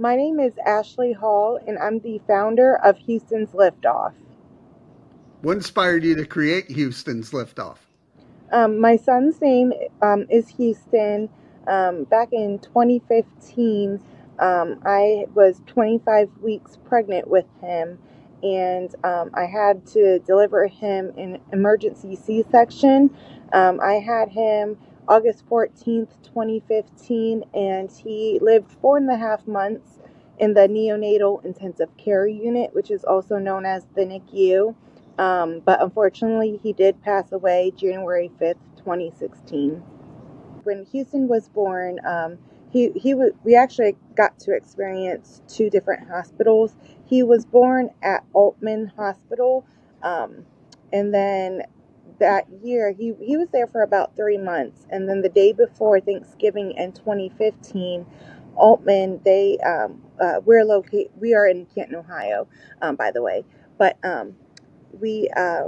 My name is Ashley Hall, and I'm the founder of Houston's Liftoff. What inspired you to create Houston's Liftoff? My son's name is Houston. Back in 2015, I was 25 weeks pregnant with him, and I had to deliver him in emergency C-section. I had him August 14th, 2015, and he lived 4.5 months in the neonatal intensive care unit, which is also known as the NICU. But unfortunately, he did pass away January 5th, 2016. When Houston was born, we actually got to experience two different hospitals. He was born at Altman Hospital, and then that year he was there for about 3 months. And then the day before Thanksgiving in 2015, Altman we are in Canton, Ohio, by the way, but we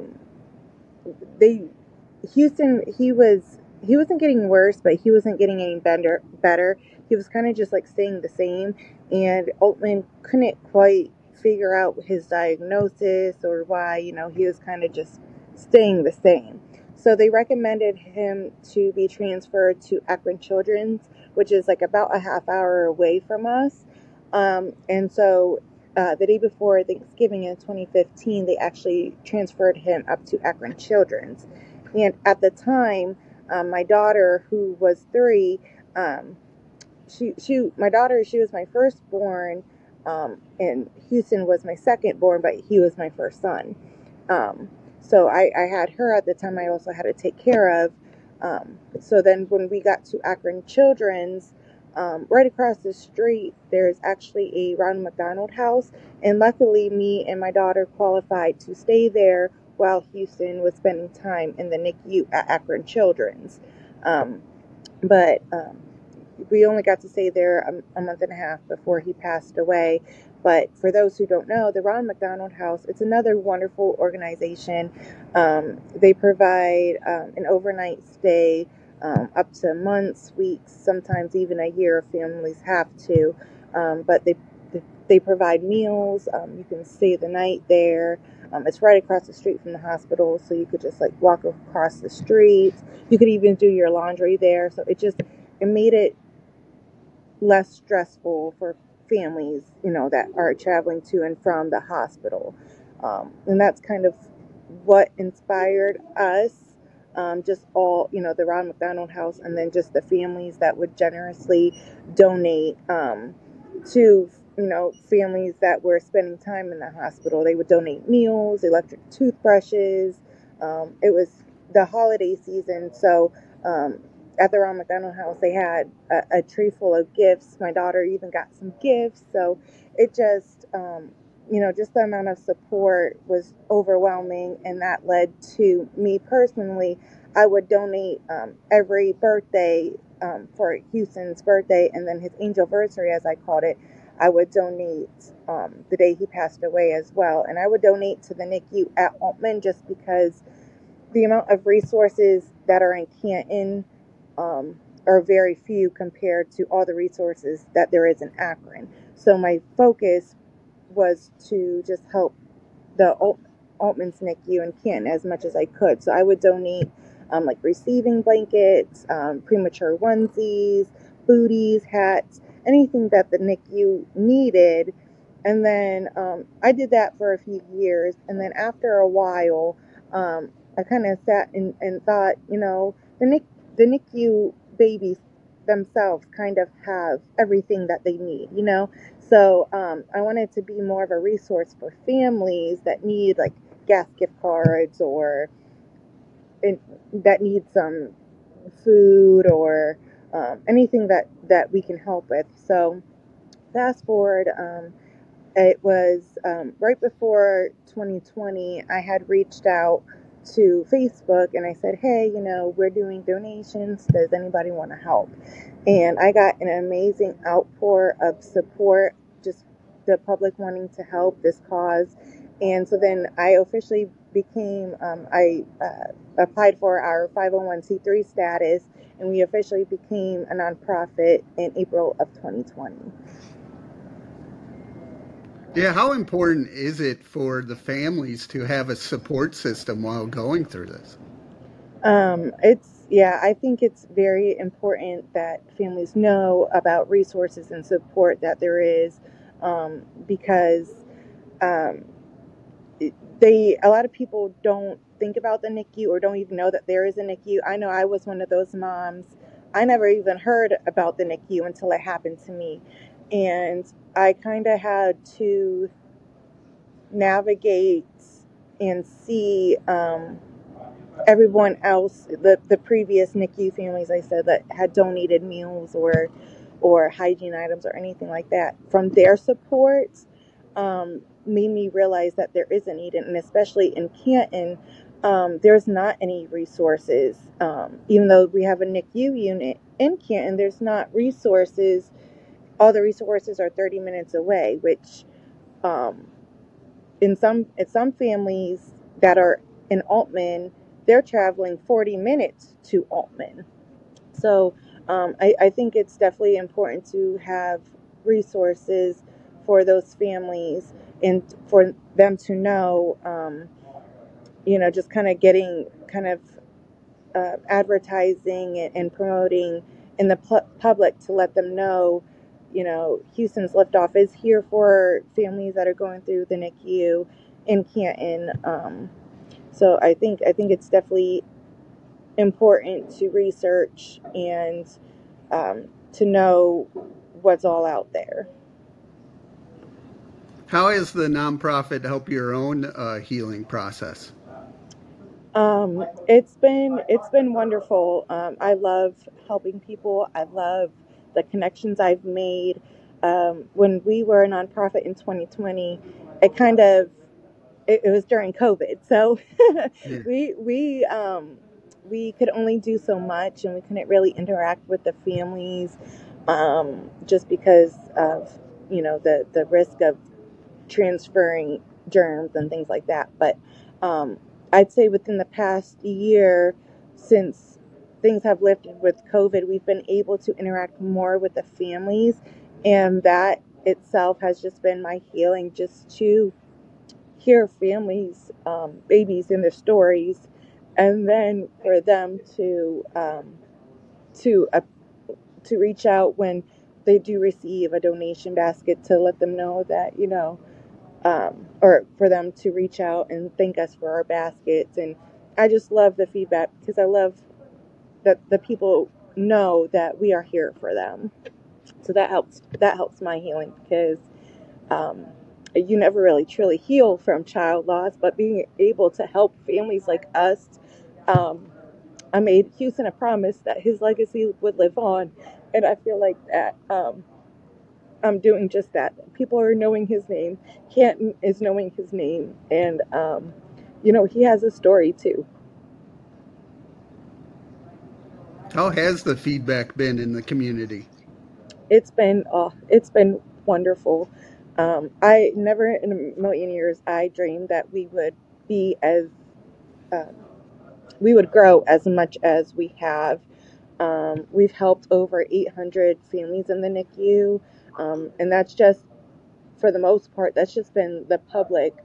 they Houston he wasn't getting worse, but he wasn't getting any better. He was kind of just like staying the same, and Altman couldn't quite figure out his diagnosis or why he was kind of just staying the same. So they recommended him to be transferred to Akron Children's, which is like about a half hour away from us. And so the day before Thanksgiving in 2015, they actually transferred him up to Akron Children's. And at the time, my daughter, who was 3, she was my firstborn, and Houston was my secondborn, but he was my first son. So I had her at the time. I also had to take care of. So then when we got to Akron Children's, right across the street, there's actually a Ronald McDonald House, and luckily me and my daughter qualified to stay there while Houston was spending time in the NICU at Akron Children's. But we only got to stay there a month and a half before he passed away. But for those who don't know, the Ron McDonald House, it's another wonderful organization. They provide an overnight stay up to months, weeks, sometimes even a year if families have to. But they provide meals. You can stay the night there. It's right across the street from the hospital, so you could just like walk across the street. You could even do your laundry there. So it made it less stressful for families, that are traveling to and from the hospital. And that's kind of what inspired us. Just all, the Ron McDonald House, and then just the families that would generously donate to, families that were spending time in the hospital. They would donate meals, electric toothbrushes. It was the holiday season, so at the Ron McDonald House, they had a tree full of gifts. My daughter even got some gifts. So it just, just the amount of support was overwhelming. And that led to me personally, I would donate every birthday for Houston's birthday, and then his angelversary, as I called it. I would donate the day he passed away as well. And I would donate to the NICU at Altman just because the amount of resources that are in Canton are very few compared to all the resources that there is in Akron. So my focus was to just help the Altman's NICU and Canton as much as I could. So I would donate like receiving blankets, premature onesies, booties, hats, anything that the NICU needed. And then I did that for a few years. And then after a while, I kind of sat and thought, the NICU babies themselves kind of have everything that they need, So I wanted to be more of a resource for families that need like gas gift cards or that need some food or anything that we can help with. So fast forward, it was right before 2020, I had reached out to Facebook and I said, hey, we're doing donations. Does anybody want to help? And I got an amazing outpour of support, just the public wanting to help this cause. And so then I officially I applied for our 501c3 status, and we officially became a nonprofit in April of 2020. Yeah, how important is it for the families to have a support system while going through this? Yeah, I think it's very important that families know about resources and support that there is, because um, a lot of people don't think about the NICU or don't even know that there is a NICU. I know I was one of those moms. I never even heard about the NICU until it happened to me. And I kind of had to navigate and see everyone else, the previous NICU families, I said, that had donated meals or hygiene items or anything like that, from their support, made me realize that there is a need, and especially in Canton, there's not any resources. Even though we have a NICU unit in Canton, there's not resources. All the resources are 30 minutes away, which um, in some families that are in Altman, they're traveling 40 minutes to Altman. So I think it's definitely important to have resources for those families and for them to know, just kind of getting kind of advertising and promoting in the public to let them know, Houston's Liftoff is here for families that are going through the NICU in Canton. So I think it's definitely important to research and to know what's all out there. How has the nonprofit helped your own healing process? It's been wonderful. I love helping people. I love the connections I've made. When we were a nonprofit in 2020, it kind of it was during COVID, so Yeah. we could only do so much, and we couldn't really interact with the families, just because of the risk of transferring germs and things like that. But I'd say within the past year, since things have lifted with COVID, we've been able to interact more with the families, and that itself has just been my healing, just to hear families, babies and their stories, and then for them to uh, to reach out when they do receive a donation basket, to let them know that or for them to reach out and thank us for our baskets. And I just love the feedback, because I love that the people know that we are here for them. So that helps my healing, because um, you never really truly heal from child loss, but being able to help families like us, um, I made Houston a promise that his legacy would live on, and I feel like that I'm doing just that. People are knowing his name. Canton is knowing his name, and he has a story too. How has the feedback been in the community? It's been wonderful. I never in a million years I dreamed that be as uh, we would grow as much as we have. We've helped over 800 families in the NICU, and that's just, for the most part, that's just been the public.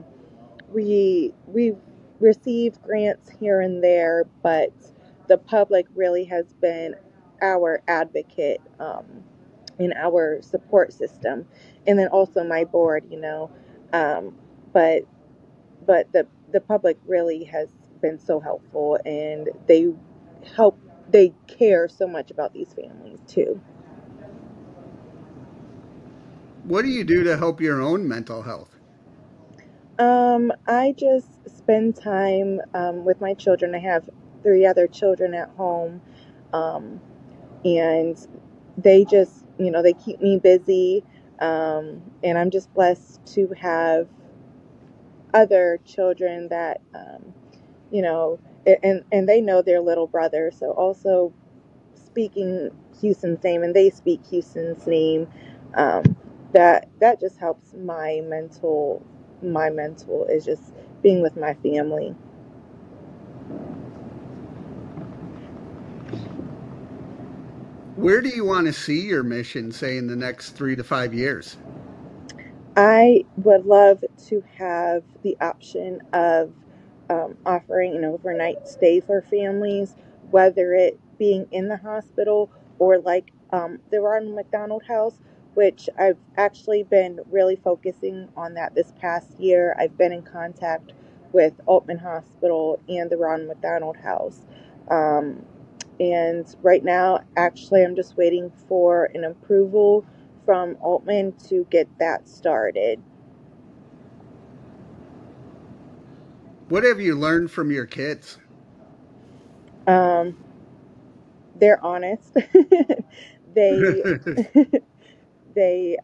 We've received grants here and there, but the public really has been our advocate, in our support system, and then also my board. Um, but the public really has been so helpful, and help they care so much about these families too. What do you do to help your own mental health? I just spend time with my children. I have three other children at home, um, and they just, they keep me busy. And I'm just blessed to have other children that, and they know their little brother. So also speaking Houston's name, and they speak Houston's name. Um, that just helps my mental is just being with my family. Where do you want to see your mission, say, in the next 3 to 5 years? I would love to have the option of offering an overnight stay for families, whether it being in the hospital or like the Ronald McDonald House, which I've actually been really focusing on that this past year. I've been in contact with Altman Hospital and the Ronald McDonald House. Um, and right now, actually, I'm just waiting for an approval from Altman to get that started. What have you learned from your kids? Um, they're honest. they they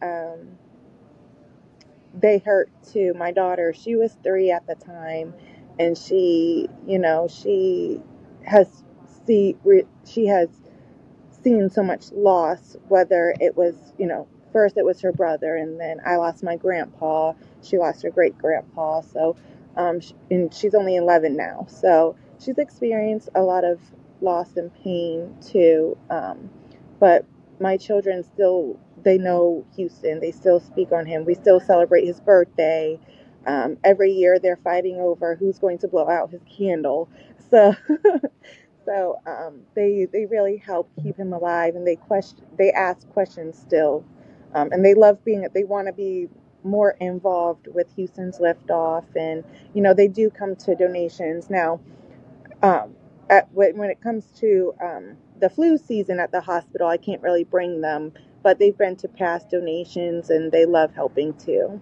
they hurt too. My daughter, she was 3 at the time, and she has she has seen so much loss, whether it was, first it was her brother, and then I lost my grandpa. She lost her great grandpa. So, and she's only 11 now. So she's experienced a lot of loss and pain too. But my children still, they know Houston. They still speak on him. We still celebrate his birthday. Every year they're fighting over who's going to blow out his candle. So they really help keep him alive, and they ask questions still, and they love being. They want to be more involved with Houston's Liftoff, and they do come to donations now. When it comes to the flu season at the hospital, I can't really bring them, but they've been to past donations, and they love helping too.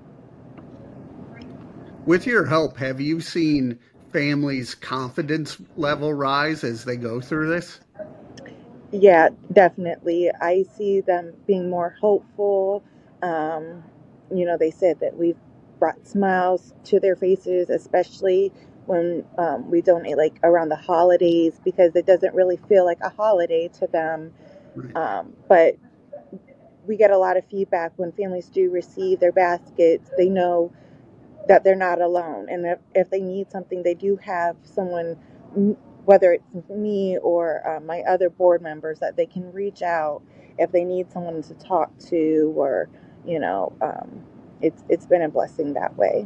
With your help, have you seen families' confidence level rise as they go through this? Yeah, definitely. I see them being more hopeful. Um, they said that we've brought smiles to their faces, especially when we donate like around the holidays, because it doesn't really feel like a holiday to them. Right. But we get a lot of feedback when families do receive their baskets. They know that they're not alone, and if they need something, they do have someone, whether it's me or my other board members, that they can reach out if they need someone to talk to, or you know um, it's been a blessing that way.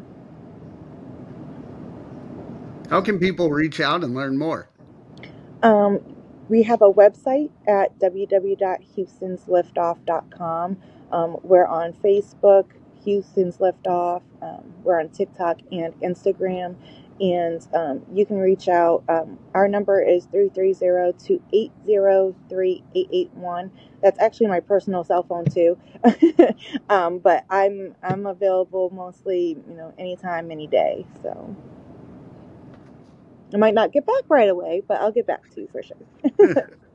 How can people reach out and learn more? um, we have a website at www.houstonsliftoff.com. We're on Facebook, Houston's Liftoff. We're on TikTok and Instagram. And you can reach out. Our number is 330-280-3881. That's actually my personal cell phone too. But I'm available mostly, anytime, any day. So I might not get back right away, but I'll get back to you for sure.